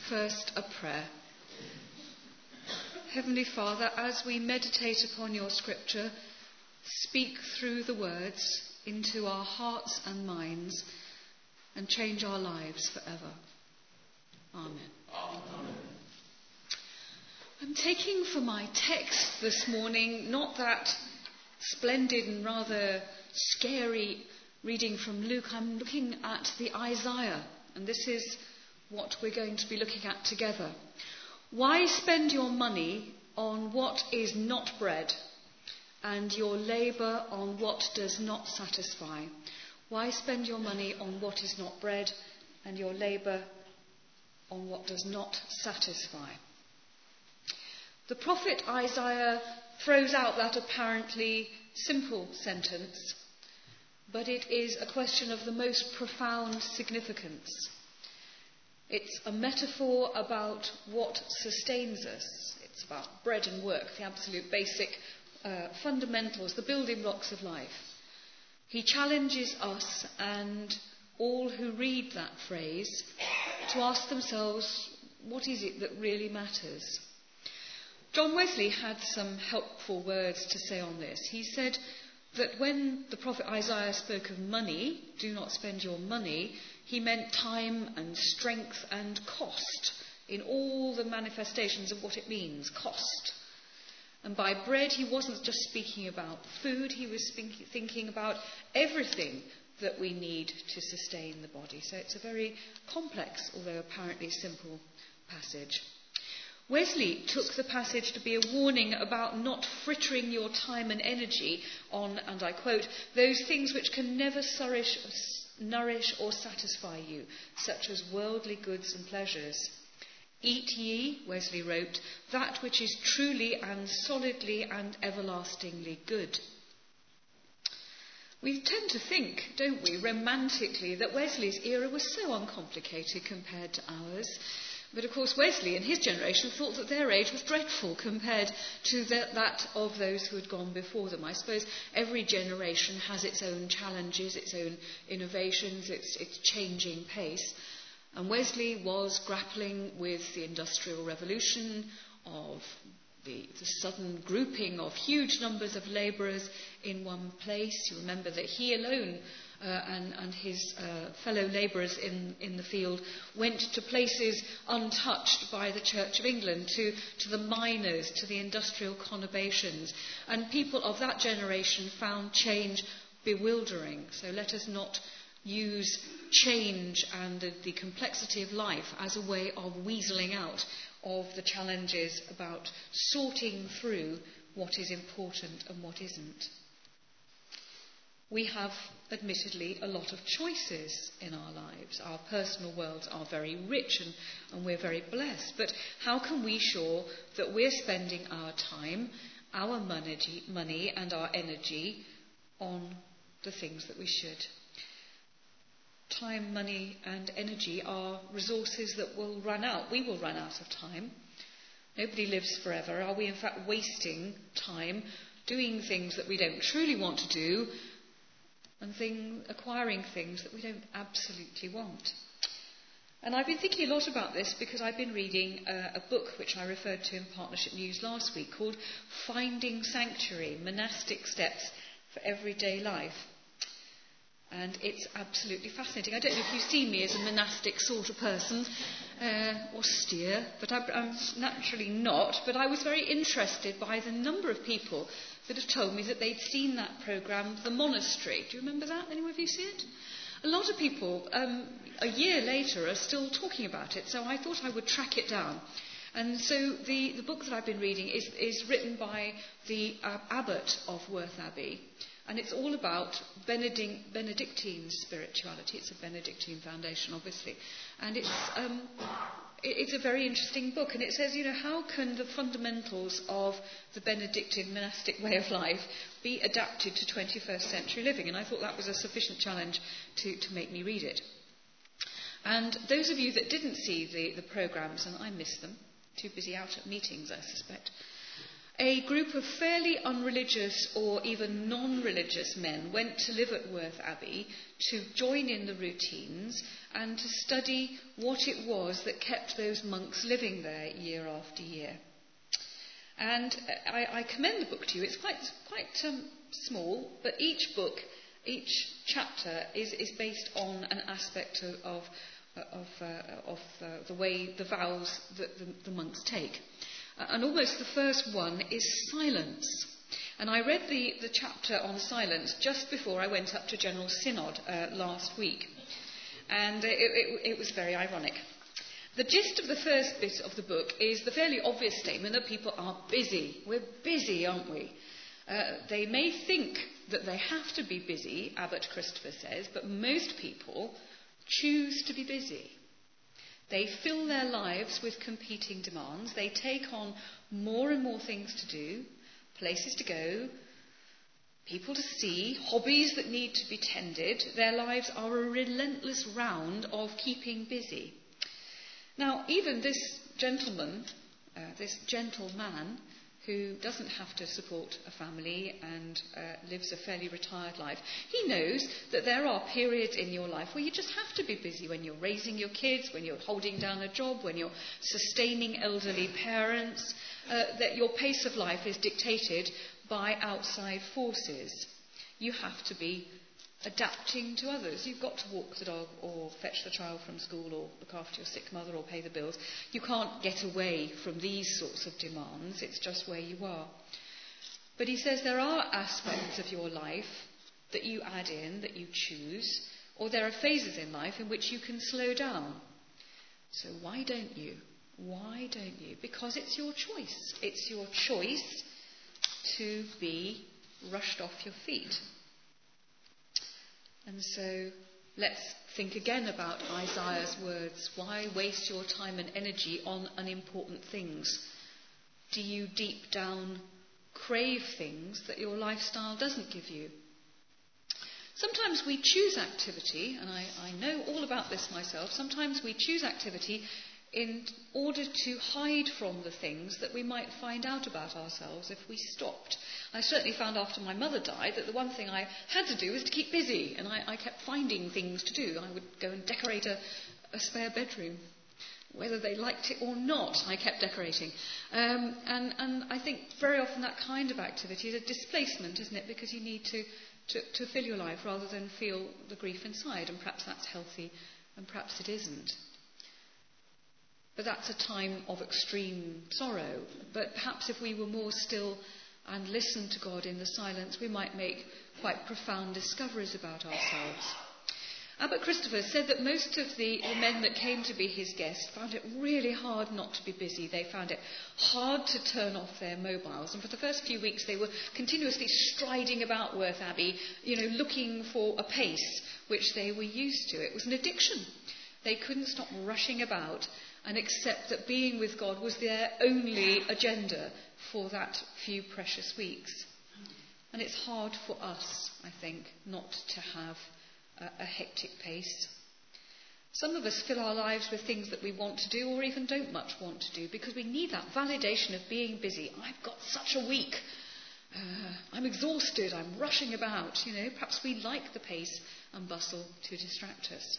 First, a prayer. Heavenly Father, as we meditate upon your scripture, speak through the words into our hearts and minds and change our lives forever. Amen. Amen. I'm taking for my text this morning not that splendid and rather scary reading from Luke. I'm looking at the Isaiah, and this is what we're going to be looking at together. Why spend your money on what is not bread, and your labour on what does not satisfy? Why spend your money on what is not bread, and your labour on what does not satisfy? The prophet Isaiah throws out that apparently simple sentence, but it is a question of the most profound significance. It's a metaphor about what sustains us. It's about bread and work, the absolute basic fundamentals, the building blocks of life. He challenges us and all who read that phrase to ask themselves, what is it that really matters? John Wesley had some helpful words to say on this. He said that when the prophet Isaiah spoke of money, do not spend your money, he meant time and strength and cost in all the manifestations of what it means, cost. And by bread, he wasn't just speaking about food, he was thinking about everything that we need to sustain the body. So it's a very complex, although apparently simple passage. Wesley took the passage to be a warning about not frittering your time and energy on, and I quote, those things which can never nourish or satisfy you, such as worldly goods and pleasures. Eat ye, Wesley wrote, that which is truly and solidly and everlastingly good. We tend to think, don't we, romantically, that Wesley's era was so uncomplicated compared to ours. But of course Wesley and his generation thought that their age was dreadful compared to that of those who had gone before them. I suppose every generation has its own challenges, its own innovations, its changing pace. And Wesley was grappling with the Industrial Revolution, of the sudden grouping of huge numbers of labourers in one place. You remember that he alone and his fellow labourers in the field went to places untouched by the Church of England, to the miners, to the industrial conurbations. And people of that generation found change bewildering. So let us not use change and the complexity of life as a way of weaseling out of the challenges about sorting through what is important and what isn't. We have, admittedly, a lot of choices in our lives. Our personal worlds are very rich and we're very blessed. But how can we ensure that we're spending our time, our money and our energy on the things that we should? Time, money and energy are resources that will run out. We will run out of time. Nobody lives forever. Are we in fact wasting time doing things that we don't truly want to do and acquiring things that we don't absolutely want? And I've been thinking a lot about this because I've been reading a book which I referred to in Partnership News last week called Finding Sanctuary, Monastic Steps for Everyday Life. And it's absolutely fascinating. I don't know if you see me as a monastic sort of person, austere, but I'm naturally not. But I was very interested by the number of people that have told me that they'd seen that programme, The Monastery. Do you remember that? Anyone of you see it? A lot of people, a year later, are still talking about it, so I thought I would track it down. And so the book that I've been reading is written by the abbot of Worth Abbey. And it's all about Benedictine spirituality. It's a Benedictine foundation, obviously. And it's a very interesting book. And it says, how can the fundamentals of the Benedictine monastic way of life be adapted to 21st century living? And I thought that was a sufficient challenge to make me read it. And those of you that didn't see the programmes, and I missed them, too busy out at meetings, I suspect, a group of fairly unreligious or even non-religious men went to live at Worth Abbey to join in the routines and to study what it was that kept those monks living there year after year. And I commend the book to you. It's quite small, but each chapter is based on an aspect of the way, the vows that the monks take. And almost the first one is silence. And I read the chapter on silence just before I went up to General Synod last week. And it was very ironic. The gist of the first bit of the book is the fairly obvious statement that people are busy. We're busy, aren't we? They may think that they have to be busy, Abbot Christopher says, but most people choose to be busy. They fill their lives with competing demands. They take on more and more things to do, places to go, people to see, hobbies that need to be tended. Their lives are a relentless round of keeping busy. Now, even this gentleman, this gentle man, who doesn't have to support a family and lives a fairly retired life, he knows that there are periods in your life where you just have to be busy, when you're raising your kids, when you're holding down a job, when you're sustaining elderly parents, that your pace of life is dictated by outside forces. You have to be adapting to others. You've got to walk the dog or fetch the child from school or look after your sick mother or pay the bills. You can't get away from these sorts of demands. It's just where you are. But he says there are aspects of your life that you add in, that you choose, or there are phases in life in which you can slow down. So why don't you? Why don't you? Because it's your choice. It's your choice to be rushed off your feet. And so let's think again about Isaiah's words. Why waste your time and energy on unimportant things? Do you deep down crave things that your lifestyle doesn't give you? Sometimes we choose activity, and I know all about this myself. Sometimes we choose activity in order to hide from the things that we might find out about ourselves if we stopped. I certainly found after my mother died that the one thing I had to do was to keep busy, and I kept finding things to do. I would go and decorate a spare bedroom. Whether they liked it or not, I kept decorating. And I think very often that kind of activity is a displacement, isn't it? Because you need to fill your life rather than feel the grief inside, and perhaps that's healthy and perhaps it isn't. But that's a time of extreme sorrow. But perhaps if we were more still and listened to God in the silence, we might make quite profound discoveries about ourselves. Abbot Christopher said that most of the men that came to be his guest found it really hard not to be busy. They found it hard to turn off their mobiles. And for the first few weeks they were continuously striding about Worth Abbey, looking for a pace which they were used to. It was an addiction. They couldn't stop rushing about and accept that being with God was their only agenda for that few precious weeks. And it's hard for us, I think, not to have a hectic pace. Some of us fill our lives with things that we want to do or even don't much want to do because we need that validation of being busy. I've got such a week. I'm exhausted. I'm rushing about. Perhaps we like the pace and bustle to distract us.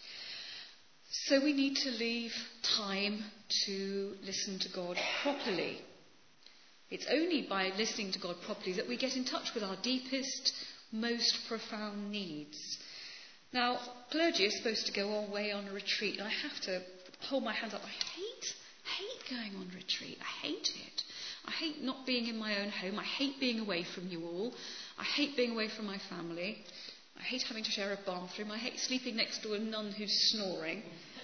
So we need to leave time to listen to God properly. It's only by listening to God properly that we get in touch with our deepest, most profound needs. Now, clergy are supposed to go away on a retreat, and I have to hold my hands up. I hate going on retreat. I hate it. I hate not being in my own home. I hate being away from you all. I hate being away from my family. I hate having to share a bathroom. I hate sleeping next to a nun who's snoring.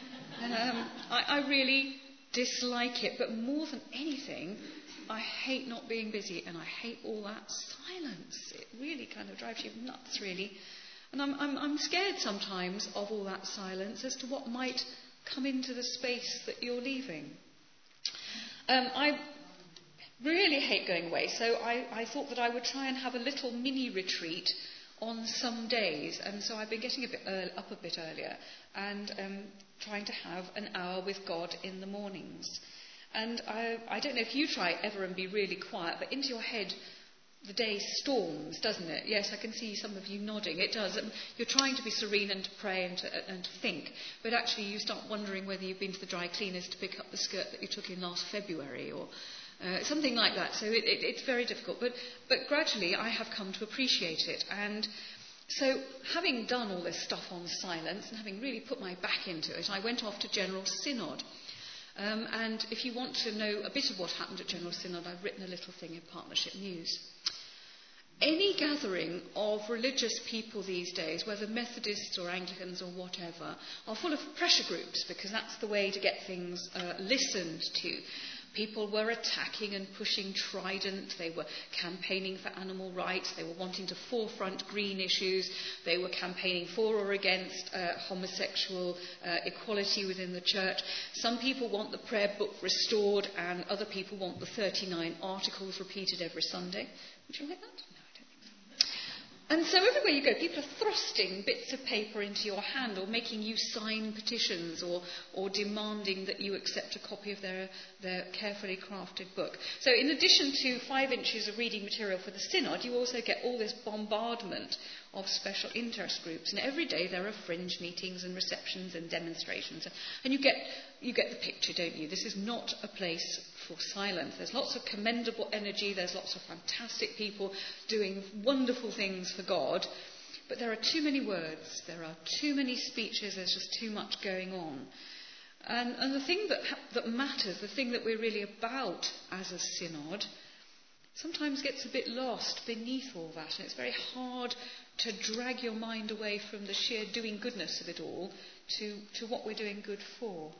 I really dislike it, but more than anything, I hate not being busy, and I hate all that silence. It really kind of drives you nuts, really. And I'm scared sometimes of all that silence as to what might come into the space that you're leaving. I really hate going away, so I thought that I would try and have a little mini retreat on some days, and so I've been getting up a bit earlier and trying to have an hour with God in the mornings. And I don't know if you try ever and be really quiet, but into your head the day storms, doesn't it? Yes, I can see some of you nodding. It does. You're trying to be serene and to pray and to think, but actually you start wondering whether you've been to the dry cleaners to pick up the skirt that you took in last February or something like that. So it's very difficult. But gradually I have come to appreciate it. And so having done all this stuff on silence and having really put my back into it, I went off to General Synod. And if you want to know a bit of what happened at General Synod, I've written a little thing in Partnership News. Any gathering of religious people these days, whether Methodists or Anglicans or whatever, are full of pressure groups, because that's the way to get things listened to. People were attacking and pushing Trident. They were campaigning for animal rights. They were wanting to forefront green issues. They were campaigning for or against homosexual equality within the church. Some people want the prayer book restored, and other people want the 39 articles repeated every Sunday. Would you like that? And so everywhere you go, people are thrusting bits of paper into your hand or making you sign petitions or demanding that you accept a copy of their carefully crafted book. So in addition to 5 inches of reading material for the synod, you also get all this bombardment of special interest groups. And every day there are fringe meetings and receptions and demonstrations. And you get the picture, don't you? This is not a place for silence. There's lots of commendable energy. There's lots of fantastic people doing wonderful things for God. But there are too many words. There are too many speeches. There's just too much going on. And the thing that matters, the thing that we're really about as a synod, sometimes gets a bit lost beneath all that. And it's very hard to drag your mind away from the sheer doing goodness of it all to what we're doing good for.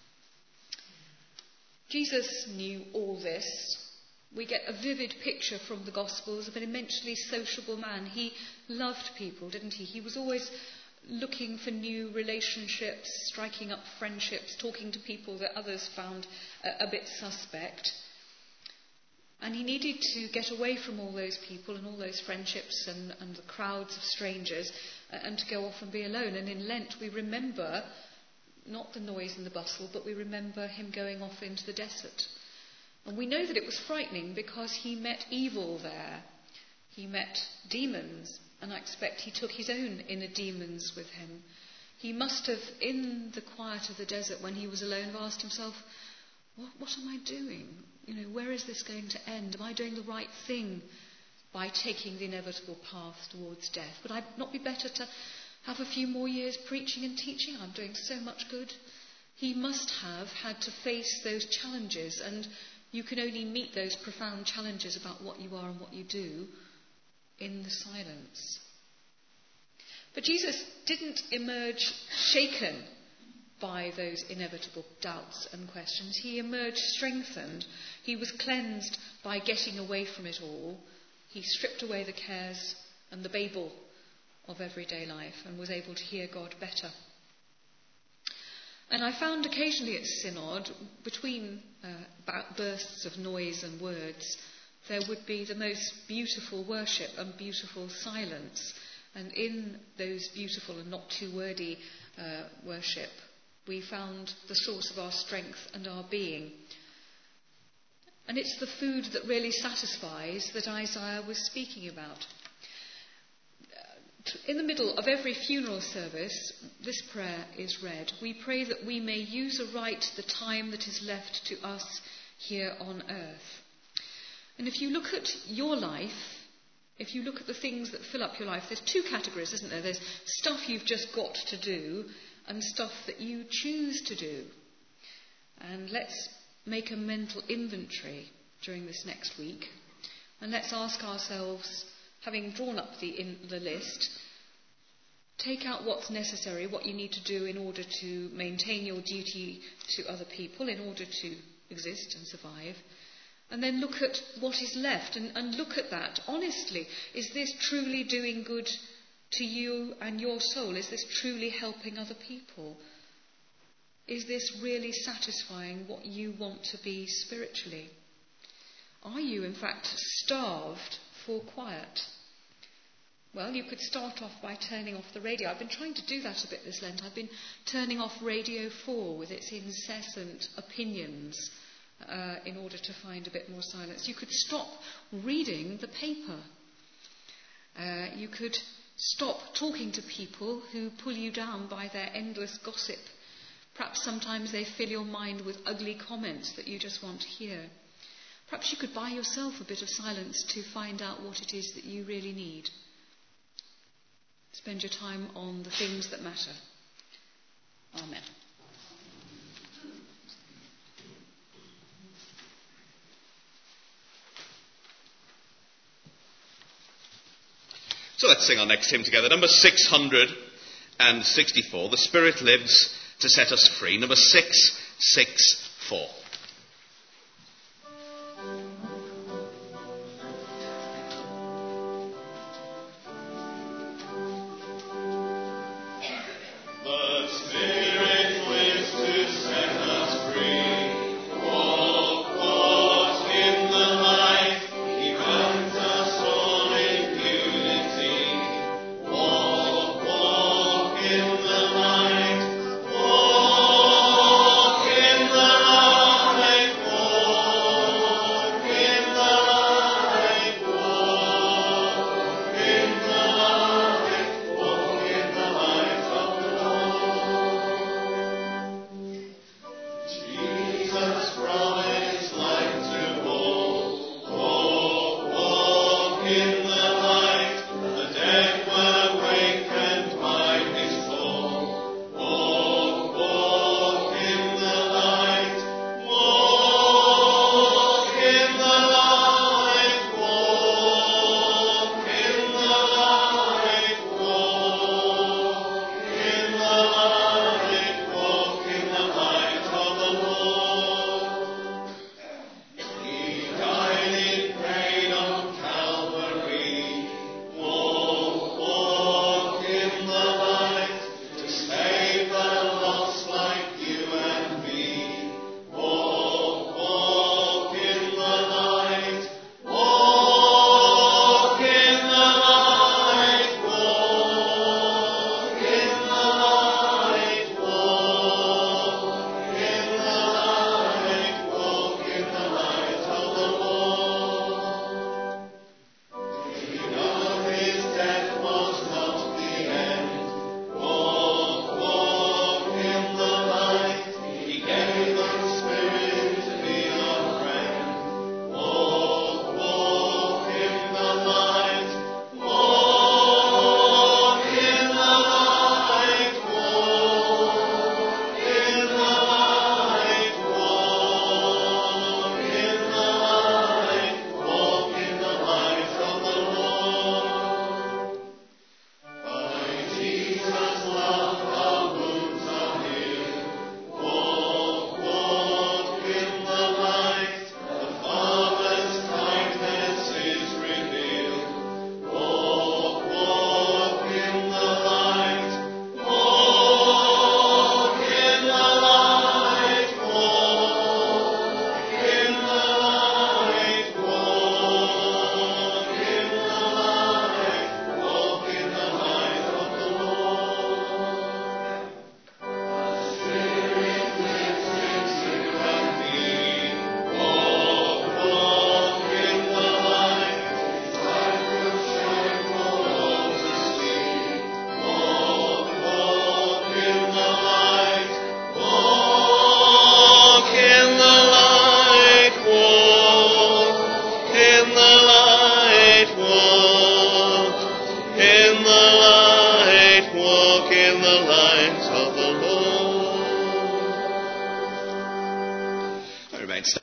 Jesus knew all this. We get a vivid picture from the Gospels of an immensely sociable man. He loved people, didn't he? He was always looking for new relationships, striking up friendships, talking to people that others found a bit suspect. And he needed to get away from all those people and all those friendships and the crowds of strangers and to go off and be alone. And in Lent we remember not the noise and the bustle, but we remember him going off into the desert. And we know that it was frightening because he met evil there. He met demons, and I expect he took his own inner demons with him. He must have, in the quiet of the desert when he was alone, have asked himself, what am I doing? Where is this going to end? Am I doing the right thing by taking the inevitable path towards death? Would I not be better to have a few more years preaching and teaching? I'm doing so much good. He must have had to face those challenges, and you can only meet those profound challenges about what you are and what you do in the silence. But Jesus didn't emerge shaken by those inevitable doubts and questions. He emerged strengthened. He was cleansed by getting away from it all. He stripped away the cares and the babel of everyday life and was able to hear God better. And I found occasionally at Synod, between bursts of noise and words, there would be the most beautiful worship and beautiful silence. And in those beautiful and not too wordy worship, we found the source of our strength and our being. And it's the food that really satisfies that Isaiah was speaking about. In the middle of every funeral service, this prayer is read. We pray that we may use aright the time that is left to us here on earth. And if you look at your life, if you look at the things that fill up your life, there's 2 categories, isn't there? There's stuff you've just got to do and stuff that you choose to do. And let's make a mental inventory during this next week. And let's ask ourselves, having drawn up the list, take out what's necessary, what you need to do in order to maintain your duty to other people, in order to exist and survive. And then look at what is left and look at that honestly. Is this truly doing good to you and your soul? Is this truly helping other people? Is this really satisfying what you want to be spiritually? Are you, in fact, starved for quiet? Well, you could start off by turning off the radio. I've been trying to do that a bit this Lent. I've been turning off Radio 4 with its incessant opinions in order to find a bit more silence. You could stop reading the paper. You could stop talking to people who pull you down by their endless gossip. Perhaps sometimes they fill your mind with ugly comments that you just want to hear. Perhaps you could buy yourself a bit of silence to find out what it is that you really need. Spend your time on the things that matter. Amen. So let's sing our next hymn together. Number 664. The Spirit lives to set us free. Number 664.